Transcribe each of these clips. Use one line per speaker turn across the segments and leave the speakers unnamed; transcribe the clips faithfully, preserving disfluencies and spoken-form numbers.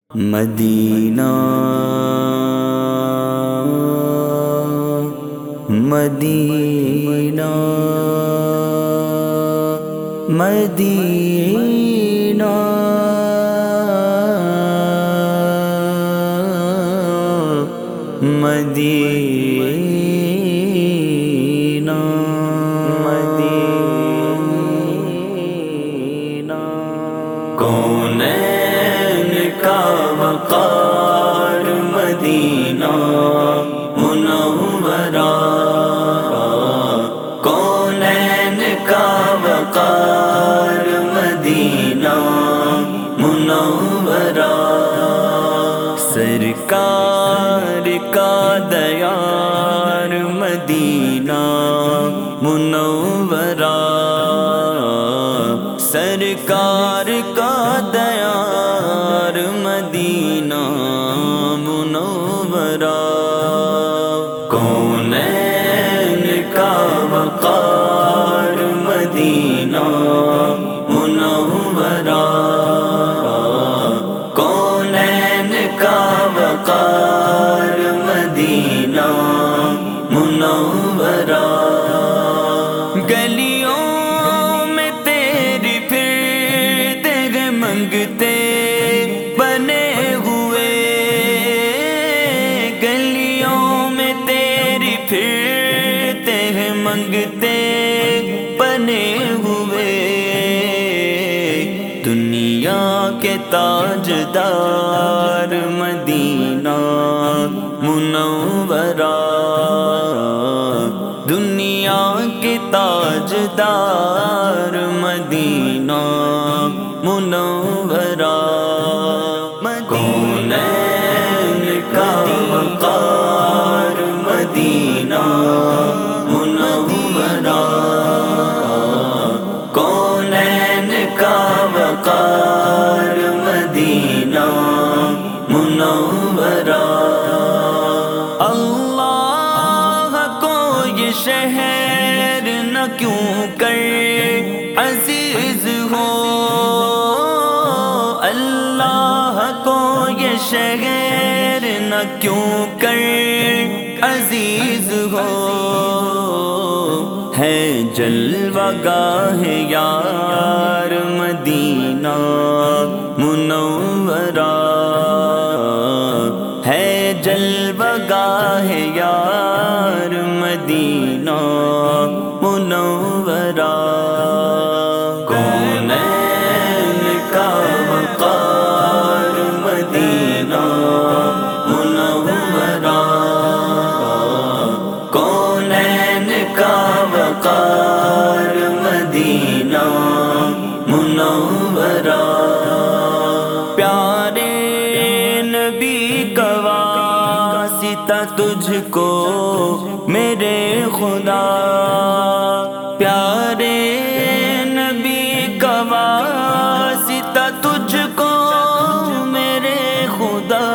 مدینہ مدینہ مدینہ مدینہ مدینہ کونین کا وقار مدینہ منورہ، کونین کا وقار مدینہ منورہ، سرکار کا دیار مدینہ منورہ، سرکار کا دیار مدینہ منورہ، کونین کا وقار مدینہ منورہ، کونین کا وقار مدینہ منورہ، گلیوں میں تیری پھرتے ہیں منگتے بنے ہوئے، گلیوں میں تیری پھرتے ہیں منگتے بنے ہوئے، دنیا کے تاجدار مدینہ منورہ، دنیا کے تاجدار مدینہ منورہ، کونین کا وقار مدینہ منورہ، کونین کا وقار مدینہ منورہ، اللہ کو یہ شہر نہ کیوں کر عزیز ہو، اللہ کو یہ شہر نہ کیوں کر عزیز ہو، ہے جلوہ گاہ یار مدینہ منورہ، ہے جلوہ گاہ یار مدینہ منورہ، کونین کا وقار مدینہ منورہ، کونین کا وقار مدینہ منورہ، پیارے نبی کا واسطہ تجھ کو میرے خدا، پیارے نبی کا واسطہ تجھ کو میرے خدا،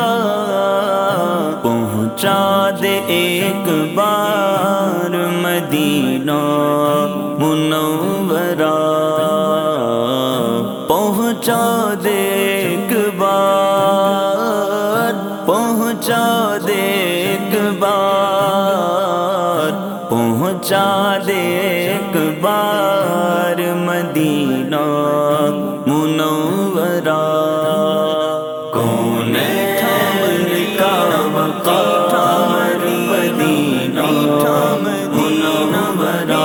پہنچا دے ایک بار مدینہ منورہ، پہنچا دے ایک بار، پہنچا دے ایک بار، پہنچا دے ایک بار مدینہ منورہ، کونین کا وقار مدینہ منورہ،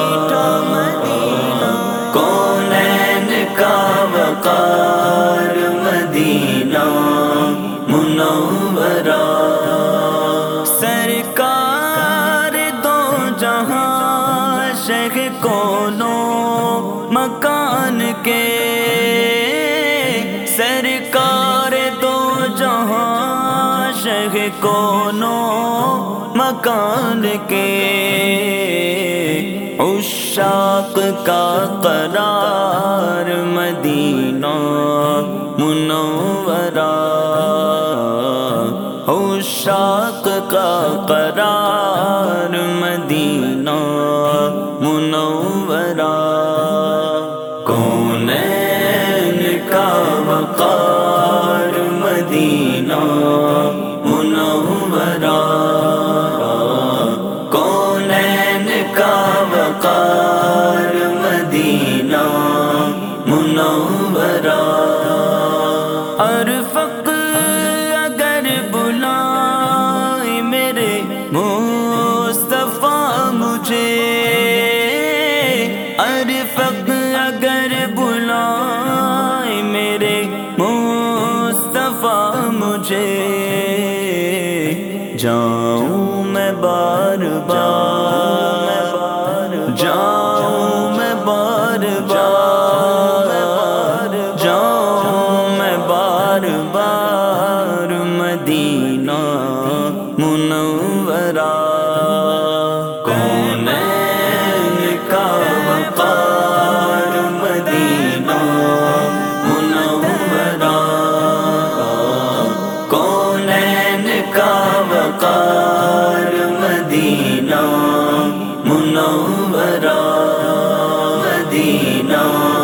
کونین کا وقار مدینہ منورہ، سرکار دو جہاں شیخ کونوں مکان کے، سرکار دو جہاں شیخ کونوں مکان کے، عشاق کا قرار مدینہ منورہ، عشاق کا قرار مدینہ منورہ، کونین کا وقار مدینہ ارفق اگر بلائے میرے مصطفیٰ مجھے، ارفق اگر بلائے میرے مصطفیٰ مجھے، جاؤں میں بار بار، جاؤں میں بار بار، جاؤں میں بار بار مدینہ منورہ، کونین کا وقار مدینہ منورہ، کونین کا وقار مدینہ منورہ، مدینہ